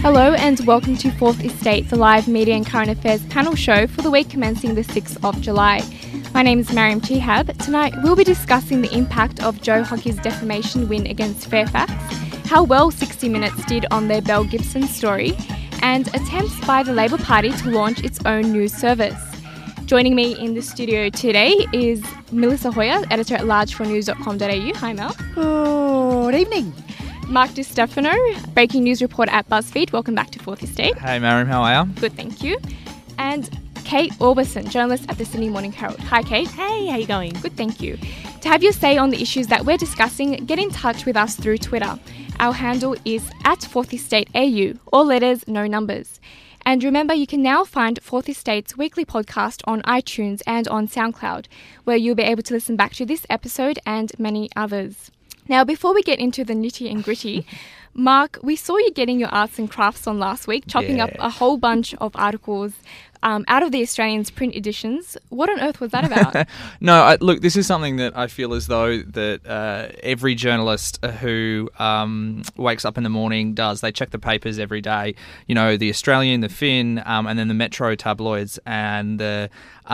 Hello and welcome to Fourth Estate, the live media and current affairs panel show for the week commencing the 6th of July. My name is Mariam Chihab. Tonight we'll be discussing the impact of Joe Hockey's defamation win against Fairfax, how well 60 Minutes did on their Belle Gibson story, and attempts by the Labor Party to launch its own news service. Joining me in the studio today is Melissa Hoyer, editor-at-large for news.com.au. Hi Mel. Good evening. Mark DiStefano, breaking news reporter at BuzzFeed. Welcome back to Fourth Estate. Hey Mariam, how are you? Good, thank you. And Kate Orbison, journalist at the Sydney Morning Herald. Hi Kate. Hey, how you going? Good, thank you. To have your say on the issues that we're discussing, get in touch with us through Twitter. Our handle is @4thestateAU, all letters, no numbers. And remember, you can now find Fourth Estate's weekly podcast on iTunes and on SoundCloud, where you'll be able to listen back to this episode and many others. Now, before we get into the nitty and gritty, Mark, we saw you getting your arts and crafts on last week, chopping up a whole bunch of articles out of the Australian's print editions. What on earth was that about? No, look, this is something that I feel as though that every journalist who wakes up in the morning does. They check the papers every day. You know, the Australian, the Fin, and then the Metro tabloids and the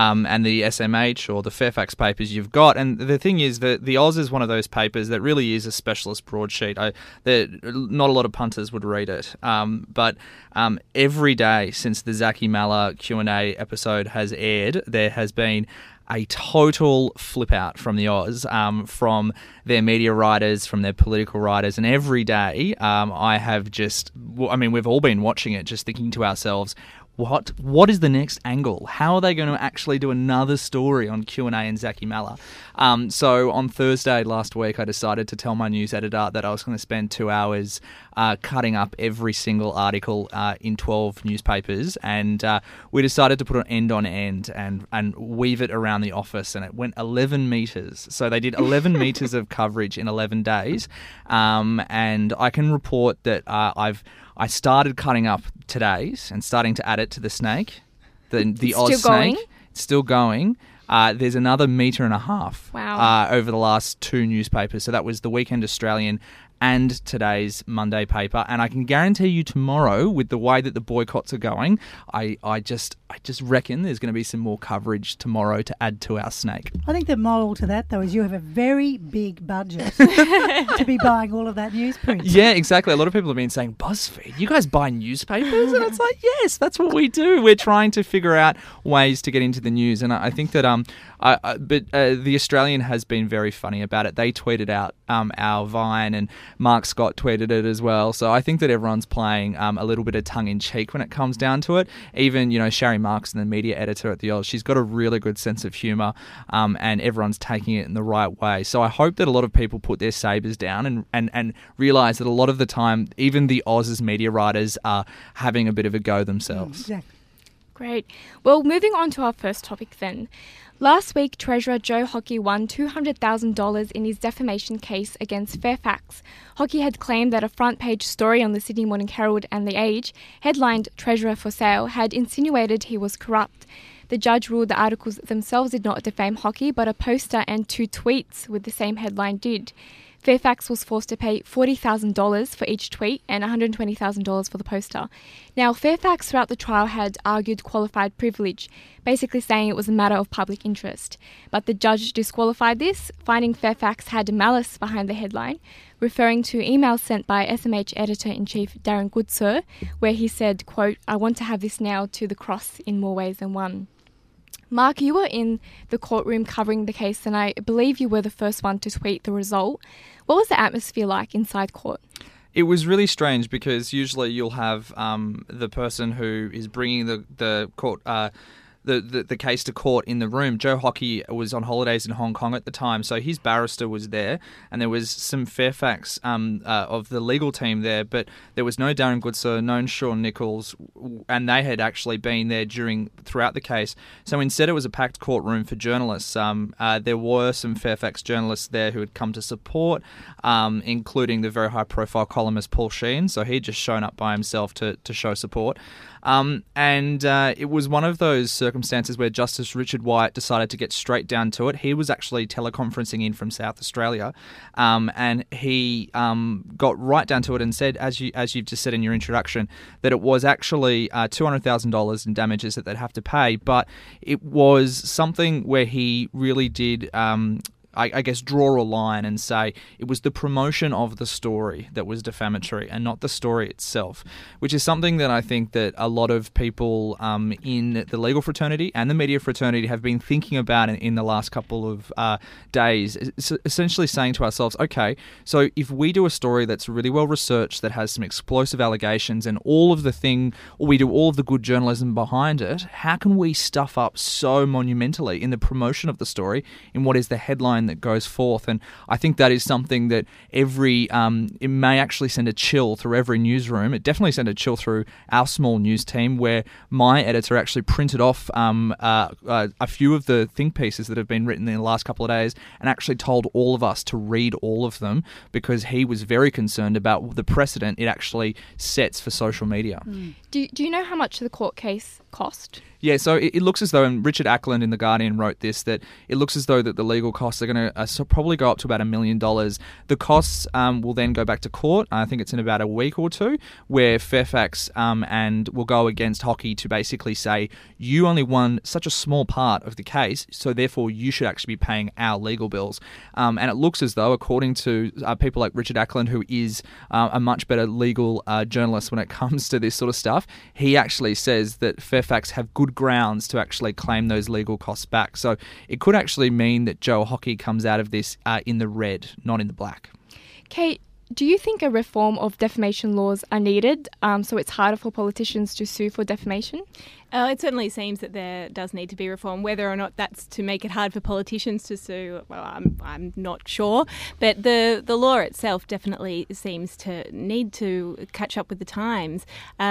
SMH or the Fairfax papers you've got. And the thing is that the Oz is one of those papers that really is a specialist broadsheet. Not a lot of punters would read it. But every day since the Zachy Malla Q&A episode has aired, there has been a total flip out from the Oz, from their media writers, from their political writers. And every day we've all been watching it, just thinking to ourselves, what is the next angle? How are they going to actually do another story on Q&A and Zachy Malla? So on Thursday last week, I decided to tell my news editor that I was going to spend 2 hours cutting up every single article in 12 newspapers, and we decided to put an end on end and weave it around the office, and it went 11 metres. So they did 11 metres of coverage in 11 days, and I can report that I started cutting up today's and starting to add it to the snake, the Oz snake. It's still going. There's another 1.5 metres over the last two newspapers. So that was the Weekend Australian and today's Monday paper. And I can guarantee you tomorrow, with the way that the boycotts are going, I just reckon there's going to be some more coverage tomorrow to add to our snake. I think the moral to that, though, is you have a very big budget to be buying all of that newsprint. Yeah, exactly. A lot of people have been saying, BuzzFeed, you guys buy newspapers? And it's like, yes, that's what we do. We're trying to figure out ways to get into the news. And I think that the Australian has been very funny about it. They tweeted out our Vine, and Mark Scott tweeted it as well. So I think that everyone's playing a little bit of tongue-in-cheek when it comes down to it. Even, Sherry Markson, the media editor at the Oz, she's got a really good sense of humour, and everyone's taking it in the right way. So I hope that a lot of people put their sabres down and realise that a lot of the time, even the Oz's media writers are having a bit of a go themselves. Exactly. Great. Well, moving on to our first topic then. Last week, Treasurer Joe Hockey won $200,000 in his defamation case against Fairfax. Hockey had claimed that a front-page story on the Sydney Morning Herald and The Age, headlined Treasurer for Sale, had insinuated he was corrupt. The judge ruled the articles themselves did not defame Hockey, but a poster and 2 tweets with the same headline did. Fairfax was forced to pay $40,000 for each tweet and $120,000 for the poster. Now, Fairfax throughout the trial had argued qualified privilege, basically saying it was a matter of public interest. But the judge disqualified this, finding Fairfax had malice behind the headline, referring to emails sent by SMH Editor-in-Chief Darren Goodsir, where he said, quote, "I want to have this nailed to the cross in more ways than one." Mark, you were in the courtroom covering the case, and I believe you were the first one to tweet the result. What was the atmosphere like inside court? It was really strange because usually you'll have the person who is bringing the court the case to court in the room. Joe Hockey was on holidays in Hong Kong at the time, so his barrister was there, and there was some Fairfax of the legal team there, but there was no Darren Goodsir, no Sean Nichols, and they had actually been there throughout the case. So instead it was a packed courtroom for journalists. There were some Fairfax journalists there who had come to support, including the very high-profile columnist Paul Sheehan, so he'd just shown up by himself to show support. And it was one of those circumstances circumstances where Justice Richard White decided to get straight down to it. He was actually teleconferencing in from South Australia, and he got right down to it and said, as you've just said in your introduction, that it was actually $200,000 in damages that they'd have to pay, but it was something where he really did I guess, draw a line and say it was the promotion of the story that was defamatory and not the story itself, which is something that I think that a lot of people in the legal fraternity and the media fraternity have been thinking about in the last couple of days, essentially saying to ourselves, okay, so if we do a story that's really well researched, that has some explosive allegations and we do all of the good journalism behind it, how can we stuff up so monumentally in the promotion of the story in what is the headline that goes forth? And I think that is something that it may actually send a chill through every newsroom. It definitely sent a chill through our small news team, where my editor actually printed off a few of the think pieces that have been written in the last couple of days and actually told all of us to read all of them, because he was very concerned about the precedent it actually sets for social media. Do you know how much the court case cost? Yeah, so it looks as though, and Richard Ackland in The Guardian wrote this, that it looks as though that the legal costs are going to probably go up to about $1 million. The costs will then go back to court. I think it's in about a week or two, where Fairfax and will go against Hockey to basically say, you only won such a small part of the case, so therefore you should actually be paying our legal bills. And it looks as though, according to people like Richard Ackland, who is a much better legal journalist when it comes to this sort of stuff, he actually says that Fairfax have good grounds to actually claim those legal costs back. So it could actually mean that Joe Hockey comes out of this in the red, not in the black. Kate, do you think a reform of defamation laws are needed, so it's harder for politicians to sue for defamation? It certainly seems that there does need to be reform. Whether or not that's to make it hard for politicians to sue, well, I'm not sure. But the law itself definitely seems to need to catch up with the times.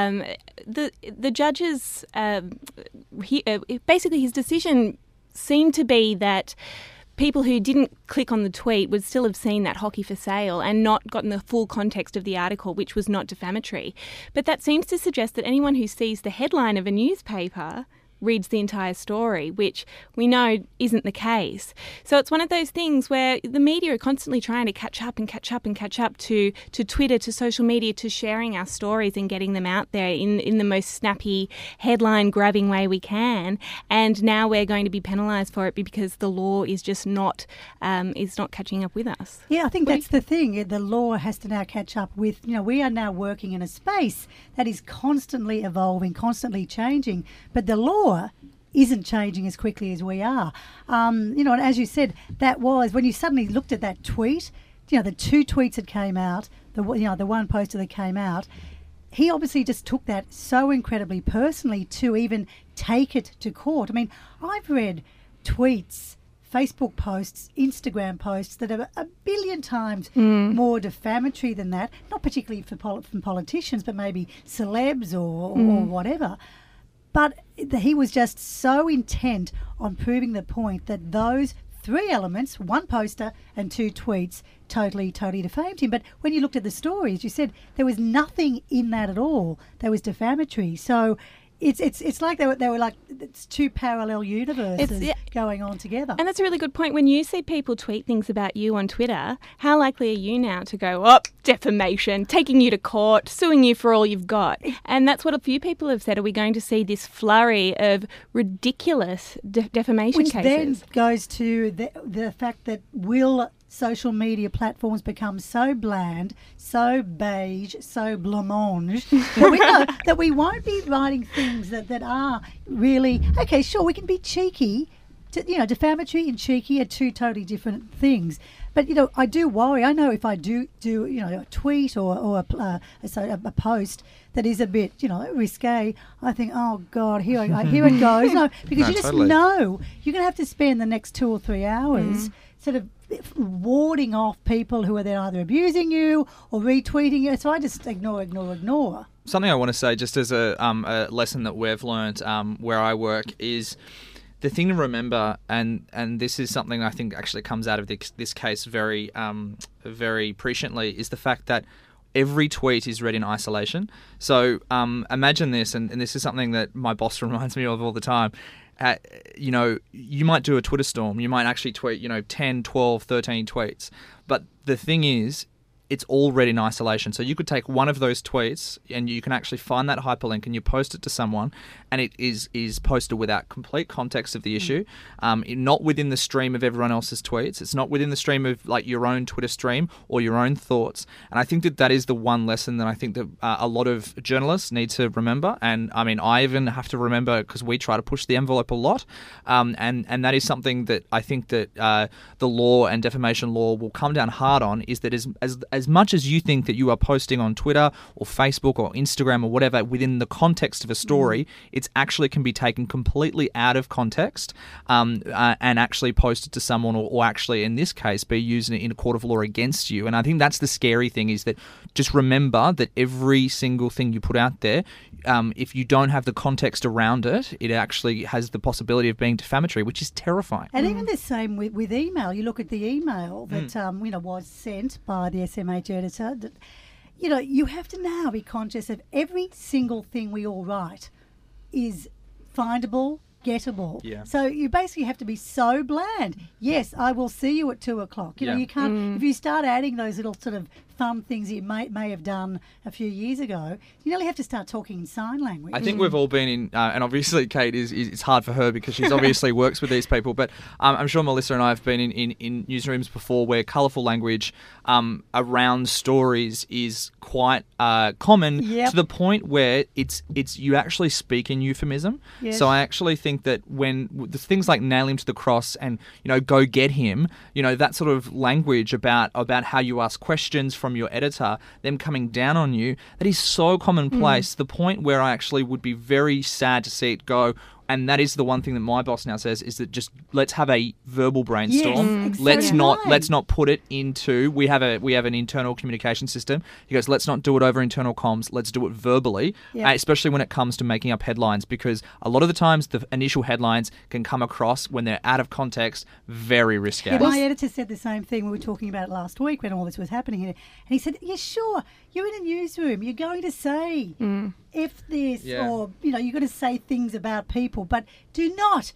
The judge's basically his decision seemed to be that people who didn't click on the tweet would still have seen that Hockey for sale and not gotten the full context of the article, which was not defamatory. But that seems to suggest that anyone who sees the headline of a newspaper reads the entire story, which we know isn't the case. So it's one of those things where the media are constantly trying to catch up to Twitter, to social media, to sharing our stories and getting them out there in the most snappy, headline-grabbing way we can. And now we're going to be penalised for it because the law is just not catching up with us. Yeah, I think that's the thing. The law has to now catch up with, we are now working in a space that is constantly evolving, constantly changing, but the law isn't changing as quickly as we are. And as you said, that was when you suddenly looked at that tweet, the two tweets that came out, the one poster that came out, he obviously just took that so incredibly personally to even take it to court. I mean, I've read tweets, Facebook posts, Instagram posts that are a billion times more defamatory than that, not particularly from politicians, but maybe celebs or whatever. But he was just so intent on proving the point that those three elements, one poster and two tweets, totally defamed him. But when you looked at the story, as you said, there was nothing in that at all that was defamatory. So it's like they were like, it's two parallel universes going on together. And that's a really good point. When you see people tweet things about you on Twitter, how likely are you now to go, defamation, taking you to court, suing you for all you've got? And that's what a few people have said. Are we going to see this flurry of ridiculous defamation cases? Which then goes to the fact that will social media platforms become so bland, so beige, so blancmange that we won't be writing things that are really, okay, sure, we can be cheeky. Defamatory and cheeky are two totally different things. But, I do worry. I know if I do a tweet or a post that is a bit, risque, I think, oh, God, here it goes. No, because you just know you're going to have to spend the next 2 or 3 hours sort of warding off people who are then either abusing you or retweeting you. So I just ignore. Something I want to say, just as a lesson that we've learned where I work, is the thing to remember, and this is something I think actually comes out of this case very presciently, is the fact that every tweet is read in isolation. So imagine this, and this is something that my boss reminds me of all the time. you might do a Twitter storm. You might actually tweet, 10, 12, 13 tweets. But the thing is, it's all read in isolation. So you could take one of those tweets and you can actually find that hyperlink and you post it to someone, and it is posted without complete context of the issue, not within the stream of everyone else's tweets. It's not within the stream of like your own Twitter stream or your own thoughts. And I think that is the one lesson that I think that a lot of journalists need to remember. And I mean, I even have to remember because we try to push the envelope a lot. And that is something that I think that the law and defamation law will come down hard on, is that as much as you think that you are posting on Twitter or Facebook or Instagram or whatever within the context of a story, it actually can be taken completely out of context and actually posted to someone or actually, in this case, be used in a court of law against you. And I think that's the scary thing, is that just remember that every single thing you put out there, if you don't have the context around it, it actually has the possibility of being defamatory, which is terrifying. And even the same with email. You look at the email that was sent by the SMH editor. That, you have to now be conscious of every single thing we all write is findable, gettable. Yeah. So you basically have to be so bland. Yes, I will see you at 2:00. You can't. If you start adding those little sort of fun things you may have done a few years ago, you nearly have to start talking in sign language. I think we've all been in, and obviously Kate it's hard for her because she's obviously works with these people, but I'm sure Melissa and I have been in newsrooms before where colourful language around stories is quite common, to the point where it's you actually speak in euphemism. Yes. So I actually think that when the things like nail him to the cross and go get him, that sort of language about how you ask questions from your editor, them coming down on you, that is so commonplace to the point where I actually would be very sad to see it go. And that is the one thing that my boss now says, is that just let's have a verbal brainstorm. Yes, exactly. Let's not put it into, we have an internal communication system. He goes, let's not do it over internal comms. Let's do it verbally, especially when it comes to making up headlines, because a lot of the times the initial headlines can come across, when they're out of context, very risky. Yeah, my editor said the same thing. We were talking about it last week when all this was happening, and he said, "Yeah, sure. You're in a newsroom. You're going to say if this, or you're going to say things about people, but do not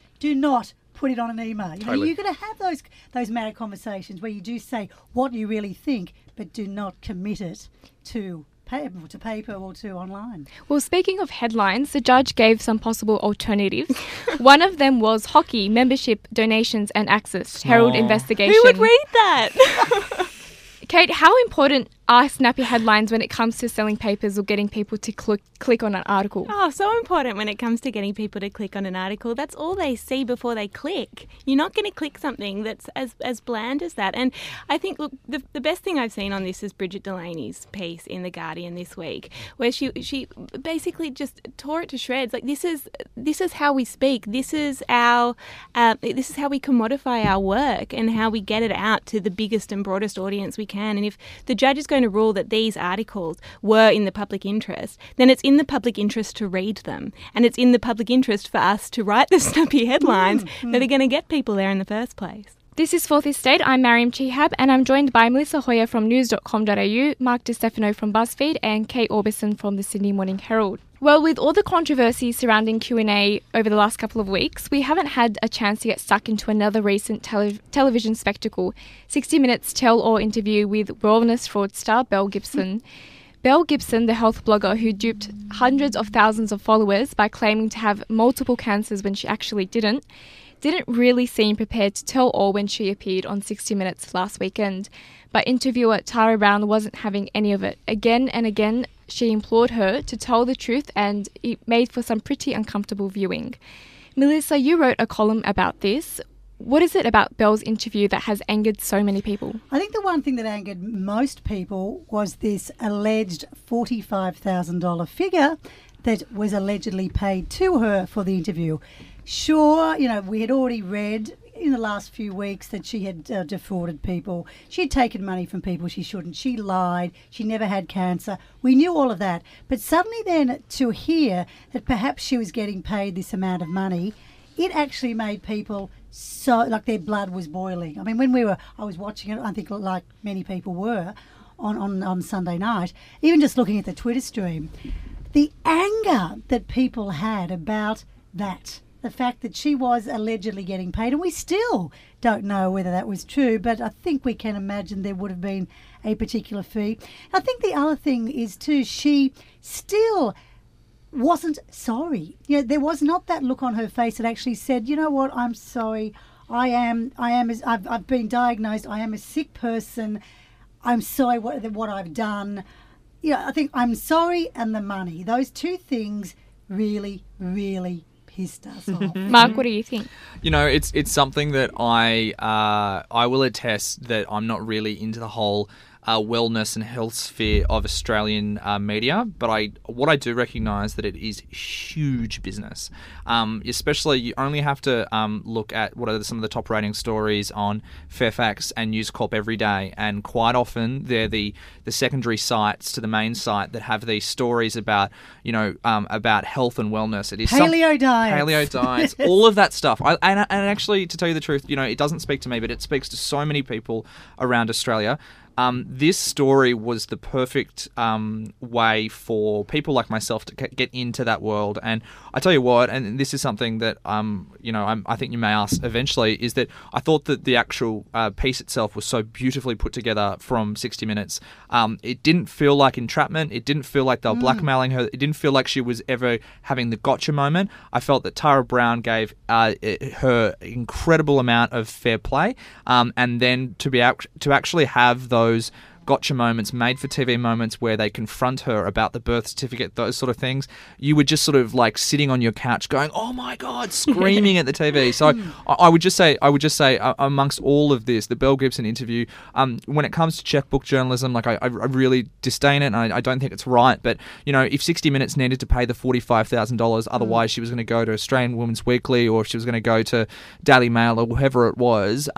put it on an email. You're going to have those mad conversations where you do say what you really think, but do not commit it to paper or to online." Well, speaking of headlines, the judge gave some possible alternatives. One of them was hockey, membership, donations and access. Herald investigation. Who would read that? Kate, how important are snappy headlines when it comes to selling papers or getting people to click on an article? Oh, so important when it comes to getting people to click on an article. That's all they see before they click. You're not going to click something that's as bland as that. And I think, look, the best thing I've seen on this is Bridget Delaney's piece in The Guardian this week, where she basically just tore it to shreds. Like, this is how we speak. This is how we commodify our work and how we get it out to the biggest and broadest audience we can. And if the judge is going to rule that these articles were in the public interest, then it's in the public interest to read them, and it's in the public interest for us to write the snappy headlines that are going to get people there in the first place. This is Fourth Estate. I'm Mariam Chihab, and I'm joined by Melissa Hoyer from news.com.au, Mark DiStefano from BuzzFeed, and Kate Orbison from the Sydney Morning Herald. Well, with all the controversy surrounding Q&A over the last couple of weeks, we haven't had a chance to get stuck into another recent television spectacle, 60 Minutes tell-all interview with wellness fraudster Belle Gibson. Belle Gibson, the health blogger who duped hundreds of thousands of followers by claiming to have multiple cancers when she actually didn't really seem prepared to tell all when she appeared on 60 Minutes last weekend. But interviewer Tara Brown wasn't having any of it. Again and again, she implored her to tell the truth, and it made for some pretty uncomfortable viewing. Melissa, you wrote a column about this. What is it about Belle's interview that has angered so many people? I think the one thing that angered most people was this alleged $45,000 figure that was allegedly paid to her for the interview. Sure, we had already read in the last few weeks that she had defrauded people. She had taken money from people she shouldn't. She lied. She never had cancer. We knew all of that. But suddenly then to hear that perhaps she was getting paid this amount of money, it actually made people so, like, their blood was boiling. I mean, I was watching it, I think like many people were, on Sunday night, even just looking at the Twitter stream, the anger that people had about that the fact that she was allegedly getting paid, and we still don't know whether that was true, but I think we can imagine there would have been a particular fee. I think the other thing is too, she still wasn't sorry. You know, there was not that look on her face that actually said, you know what, I'm sorry. I've been diagnosed. I am a sick person. I'm sorry what I've done. You know, I think I'm sorry and the money. Those two things really, really pissed us off. Mark, what do you think? You know, it's something that I will attest that I'm not really into the whole wellness and health sphere of Australian media, but what I do recognise that it is huge business. Especially, you only have to look at what are some of the top rating stories on Fairfax and News Corp every day, and quite often they're the secondary sites to the main site that have these stories about about health and wellness. It is paleo diets, all of that stuff. And actually, to tell you the truth, it doesn't speak to me, but it speaks to so many people around Australia. This story was the perfect way for people like myself to get into that world. And I tell you what, and this is something that I think you may ask eventually, is that I thought that the actual piece itself was so beautifully put together from 60 Minutes. It didn't feel like entrapment. It didn't feel like they were blackmailing her. It didn't feel like she was ever having the gotcha moment. I felt that Tara Brown gave her incredible amount of fair play, and then to actually have those gotcha moments, made for TV moments where they confront her about the birth certificate, those sort of things, you were just sort of like sitting on your couch going, "Oh my God," screaming at the TV. So I would just say, amongst all of this, the Belle Gibson interview, when it comes to checkbook journalism, like I really disdain it, and I don't think it's right. But if 60 Minutes needed to pay the $45,000, otherwise she was going to go to Australian Women's Weekly, or if she was going to go to Daily Mail or whoever it was,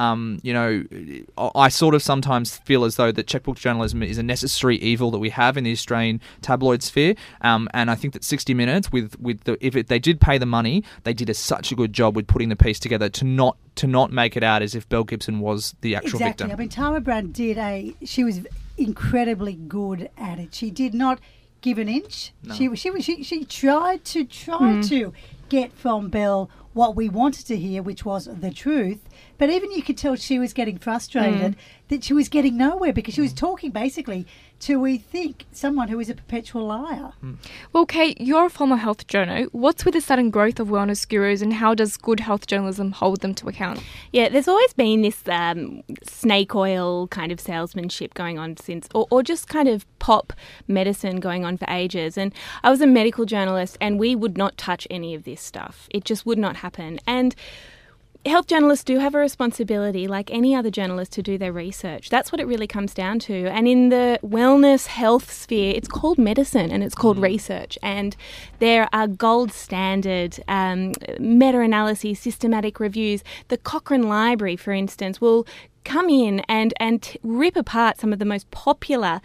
I sort of sometimes feel as though that checkbook journalism is a necessary evil that we have in the Australian tabloid sphere, and I think that 60 Minutes, if they did pay the money, they did such a good job with putting the piece together to not make it out as if Belle Gibson was the actual victim. I mean, Tara Brown she was incredibly good at it. She did not give an inch. No. She tried to get from Belle what we wanted to hear, which was the truth. But even you could tell she was getting frustrated that she was getting nowhere, because she was talking basically to, we think, someone who is a perpetual liar. Well, Kate, you're a former health journo. What's with the sudden growth of wellness gurus, and how does good health journalism hold them to account? Yeah, there's always been this snake oil kind of salesmanship going on since, or just kind of pop medicine going on for ages. And I was a medical journalist, and we would not touch any of this stuff. It just would not happen. And health journalists do have a responsibility, like any other journalist, to do their research. That's what it really comes down to. And in the wellness health sphere, it's called medicine and it's called research. And there are gold standard meta-analyses, systematic reviews. The Cochrane Library, for instance, will come in and rip apart some of the most popular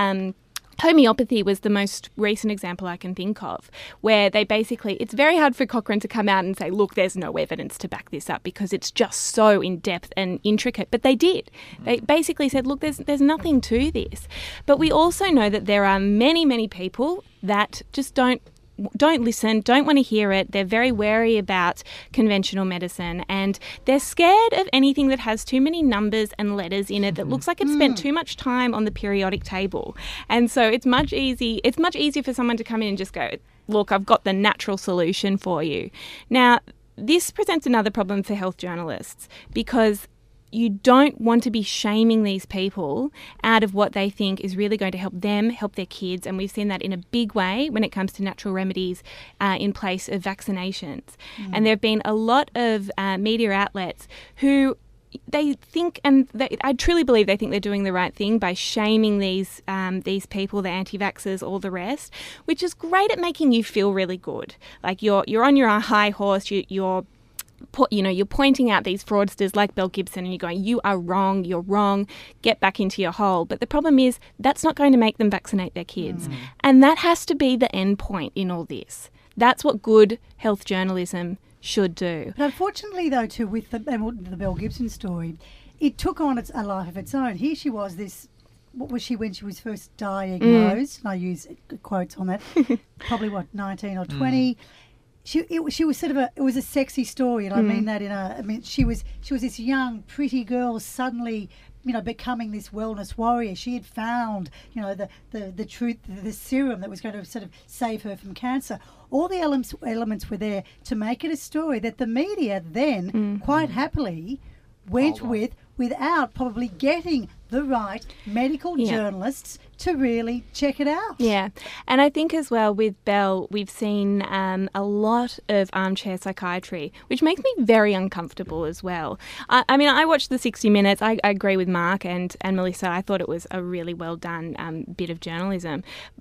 homeopathy was the most recent example I can think of, where they basically, it's very hard for Cochrane to come out and say, look, there's no evidence to back this up because it's just so in-depth and intricate. But they did. They basically said, look, there's nothing to this. But we also know that there are many, many people that just don't listen, don't want to hear it. They're very wary about conventional medicine, and they're scared of anything that has too many numbers and letters in it that looks like it spent too much time on the periodic table. And so it's much easier for someone to come in and just go, look, I've got the natural solution for you. Now, this presents another problem for health journalists, because you don't want to be shaming these people out of what they think is really going to help them, help their kids. And we've seen that in a big way when it comes to natural remedies in place of vaccinations. And there have been a lot of media outlets who they think, and I truly believe they think they're doing the right thing by shaming these people, the anti-vaxxers, all the rest, which is great at making you feel really good. Like you're on your high horse, you're pointing out these fraudsters like Belle Gibson, and you're going, you are wrong, you're wrong, get back into your hole. But the problem is that's not going to make them vaccinate their kids. And that has to be the end point in all this. That's what good health journalism should do. But unfortunately, though, too, with the Belle Gibson story, it took on a life of its own. Here she was, what was she when she was first diagnosed? And I use quotes on that. Probably, 19 or 20. she was sort of it was a sexy story, and I mean that she was this young, pretty girl suddenly, becoming this wellness warrior. She had found, the truth, the serum that was going to sort of save her from cancer. All the elements were there to make it a story that the media then quite happily went without probably getting the right medical journalists to really check it out. Yeah, and I think as well with Belle, we've seen a lot of armchair psychiatry, which makes me very uncomfortable as well. I mean, I watched the 60 Minutes. I agree with Mark and Melissa. I thought it was a really well done bit of journalism.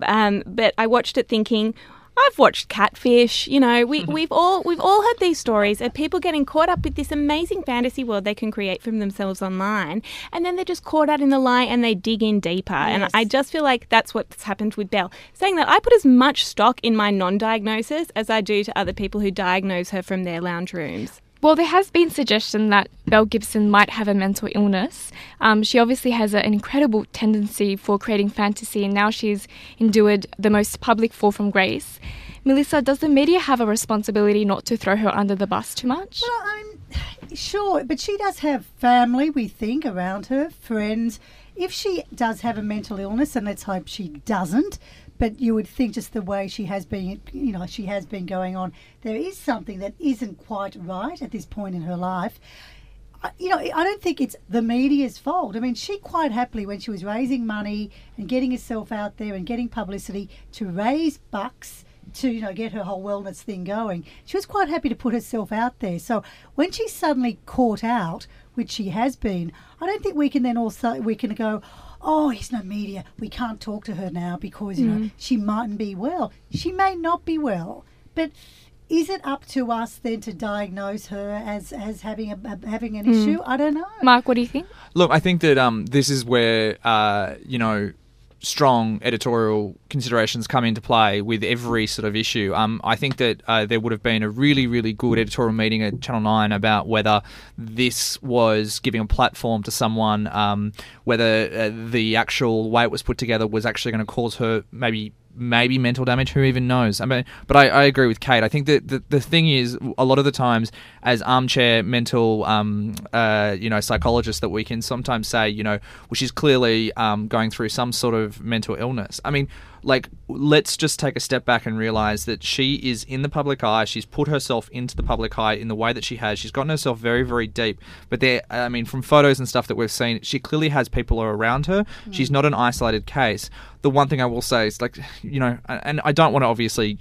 But I watched it thinking, I've watched Catfish. We've all had these stories of people getting caught up with this amazing fantasy world they can create for themselves online, and then they're just caught out in the lie and they dig in deeper. Yes. And I just feel like that's what's happened with Belle. Saying that, I put as much stock in my non-diagnosis as I do to other people who diagnose her from their lounge rooms. Well, there has been suggestion that Belle Gibson might have a mental illness. She obviously has an incredible tendency for creating fantasy, and now she's endured the most public fall from grace. Melissa, does the media have a responsibility not to throw her under the bus too much? Well, sure, but she does have family, we think, around her, friends. If she does have a mental illness, and let's hope she doesn't, but you would think just the way she has been going on, there is something that isn't quite right at this point in her life. I don't think it's the media's fault. I mean, she quite happily, when she was raising money and getting herself out there and getting publicity to raise bucks to, get her whole wellness thing going, she was quite happy to put herself out there. So when she's suddenly caught out, which she has been, I don't think we can go, oh, he's no media, we can't talk to her now because, she mightn't be well. She may not be well, but is it up to us then to diagnose her as having an issue? I don't know. Mark, what do you think? Look, I think that this is where, strong editorial considerations come into play with every sort of issue. I think that there would have been a really, really good editorial meeting at Channel 9 about whether this was giving a platform to someone, whether the actual way it was put together was actually going to cause her maybe mental damage, who even knows? I mean, but I agree with Kate. I think that the thing is, a lot of the times, as armchair mental, psychologists, that we can sometimes say, well, she's clearly going through some sort of mental illness. I mean, let's just take a step back and realise that she is in the public eye. She's put herself into the public eye in the way that she has. She's gotten herself very, very deep. But from photos and stuff that we've seen, she clearly has people around her. She's not an isolated case. The one thing I will say is, and I don't want to obviously,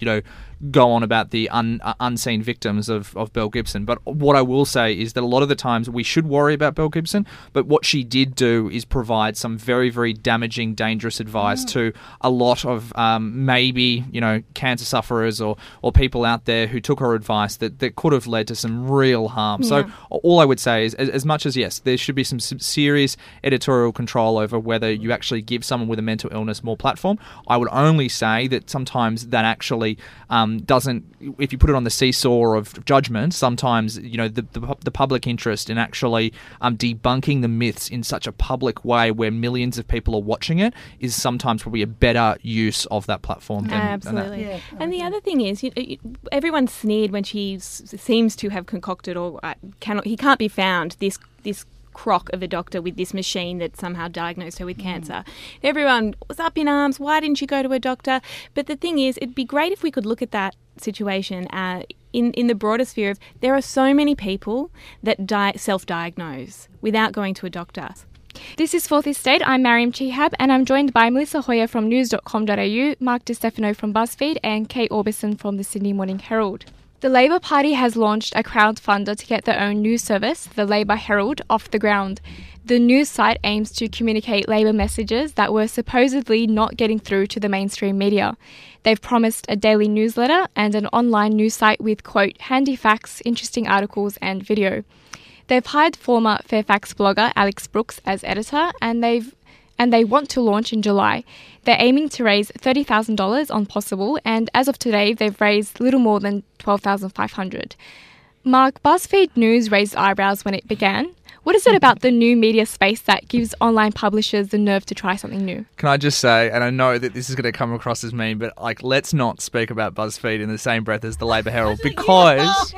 go on about the unseen victims of Belle Gibson, but what I will say is that a lot of the times we should worry about Belle Gibson, but what she did do is provide some very, very damaging, dangerous advice to a lot of maybe, cancer sufferers or people out there who took her advice that could have led to some real harm. Yeah. So all I would say is, as much as, yes, there should be some serious editorial control over whether you actually give someone with a mental illness more platform, I would only say that sometimes that actually doesn't, if you put it on the seesaw of judgment, sometimes, the public interest in actually debunking the myths in such a public way where millions of people are watching it is sometimes probably a better use of that platform. Absolutely. Yeah. And the other thing is, everyone sneered when she seems to have concocted, or he can't be found, this crock of a doctor with this machine that somehow diagnosed her with cancer. Everyone was up in arms. Why didn't she go to a doctor? But the thing is, it'd be great if we could look at that situation in the broader sphere of, there are so many people that self-diagnose without going to a doctor. This is Fourth Estate. I'm Mariam Chihab, and I'm joined by Melissa Hoyer from news.com.au, Mark DiStefano from BuzzFeed, and Kate Orbison from the Sydney Morning Herald. The Labor Party has launched a crowdfunder to get their own news service, the Labor Herald, off the ground. The news site aims to communicate Labor messages that were supposedly not getting through to the mainstream media. They've promised a daily newsletter and an online news site with, quote, handy facts, interesting articles and video. They've hired former Fairfax blogger Alex Brooks as editor, and they want to launch in July. They're aiming to raise $30,000 on Possible, and as of today, they've raised little more than $12,500. Mark, BuzzFeed News raised eyebrows when it began. What is it about the new media space that gives online publishers the nerve to try something new? Can I just say, and I know that this is going to come across as mean, but let's not speak about BuzzFeed in the same breath as the Labour Herald, because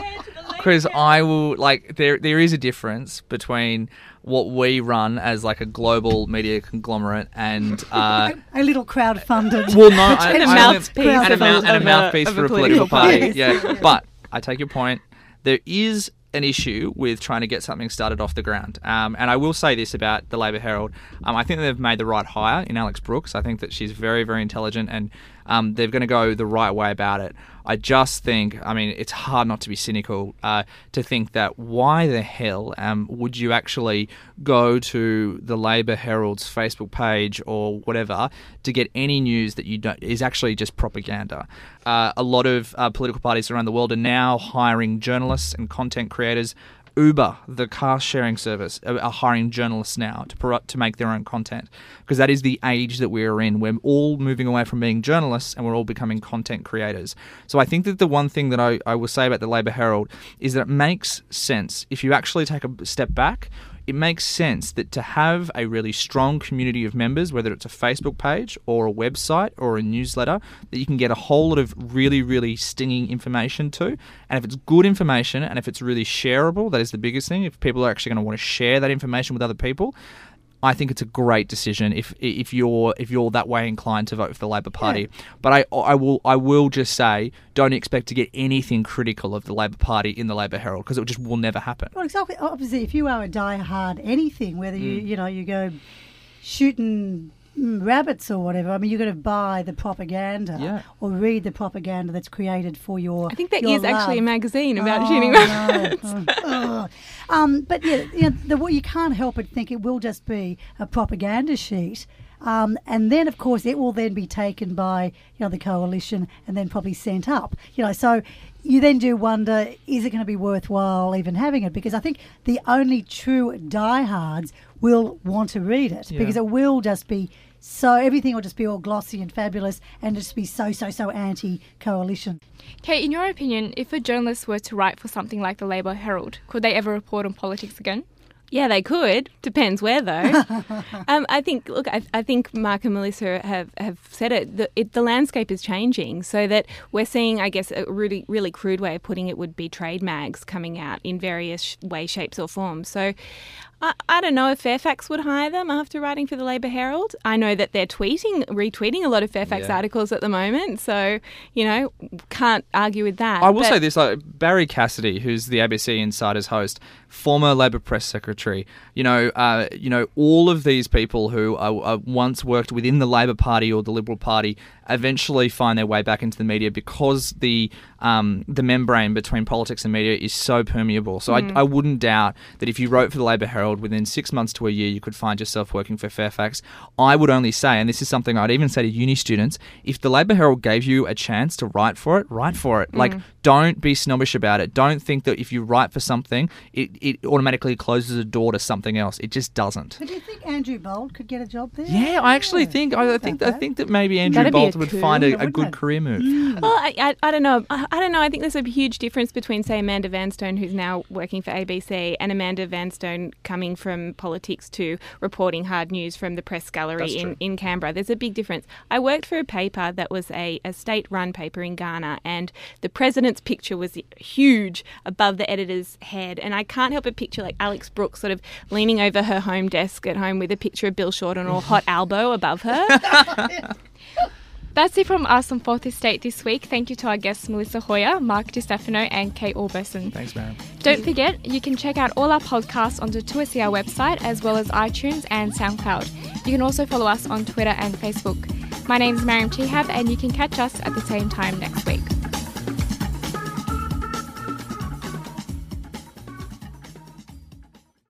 I will there is a difference between what we run as a global media conglomerate and a little crowd-funded. Well, no, and a mouthpiece for a political party. Yeah, but I take your point. There is an issue with trying to get something started off the ground. And I will say this about the Labour Herald. I think they've made the right hire in Alex Brooks. I think that she's very, very intelligent, and they're going to go the right way about it. I just think, it's hard not to be cynical to think that why the hell would you actually go to the Labour Herald's Facebook page or whatever to get any news that you don't is actually just propaganda. A lot of political parties around the world are now hiring journalists and content creators. Uber, the car-sharing service, are hiring journalists now to make their own content, because that is the age that we're in. We're all moving away from being journalists and we're all becoming content creators. So I think that the one thing that I will say about the Labour Herald is that it makes sense. If you actually take a step back, it makes sense that to have a really strong community of members, whether it's a Facebook page or a website or a newsletter, that you can get a whole lot of really, really stinging information to. And if it's good information and if it's really shareable, that is the biggest thing. If people are actually going to want to share that information with other people, I think it's a great decision if you're that way inclined to vote for the Labor Party. Yeah. But I will just say, don't expect to get anything critical of the Labor Party in the Labour Herald, because it just will never happen. Well, exactly. Obviously, if you are a die-hard anything, whether you go shooting rabbits or whatever, you're going to buy the propaganda or read the propaganda that's created for your. I think there is actually a magazine about shooting rabbits. But you can't help but think it will just be a propaganda sheet. And then, of course, it will then be taken by the coalition and then probably sent up. So you then do wonder, is it going to be worthwhile even having it? Because I think the only true diehards will want to read it because it will just be everything will just be all glossy and fabulous and just be so anti-coalition. Kate, in your opinion, if a journalist were to write for something like the Labour Herald, could they ever report on politics again? Yeah, they could. Depends where, though. I think Mark and Melissa have said it. The landscape is changing, so that we're seeing, I guess, a really, really crude way of putting it would be trade mags coming out in various ways, shapes or forms. So I don't know if Fairfax would hire them after writing for the Labour Herald. I know that they're retweeting a lot of Fairfax articles at the moment, so, can't argue with that. I will say this, Barry Cassidy, who's the ABC Insider's host, former Labour press secretary, all of these people who once worked within the Labour Party or the Liberal Party eventually find their way back into the media because the membrane between politics and media is so permeable. So I wouldn't doubt that if you wrote for the Labour Herald, within 6 months to a year, you could find yourself working for Fairfax. I would only say, and this is something I'd even say to uni students, if the Labour Herald gave you a chance to write for it, write for it. Don't be snobbish about it. Don't think that if you write for something, it automatically closes a door to something else. It just doesn't. So do you think Andrew Bolt could get a job there? Yeah, I actually think I think that maybe Andrew Bolt would find a good career move. Well, I don't know. I don't know. I think there's a huge difference between, say, Amanda Vanstone, who's now working for ABC, and Amanda Vanstone coming from politics to reporting hard news from the press gallery in Canberra. There's a big difference. I worked for a paper that was a state-run paper in Ghana, and the president's picture was huge above the editor's head, and I can't help but picture Alex Brooks sort of leaning over her home desk at home with a picture of Bill Shorten or Hot Albo above her. That's it from us on Fourth Estate this week. Thank you to our guests Melissa Hoyer, Mark DiStefano and Kate Alberson. Thanks, Miriam. Don't forget, you can check out all our podcasts on the 2SER website as well as iTunes and SoundCloud. You can also follow us on Twitter and Facebook. My name is Miriam Chihab and you can catch us at the same time next week.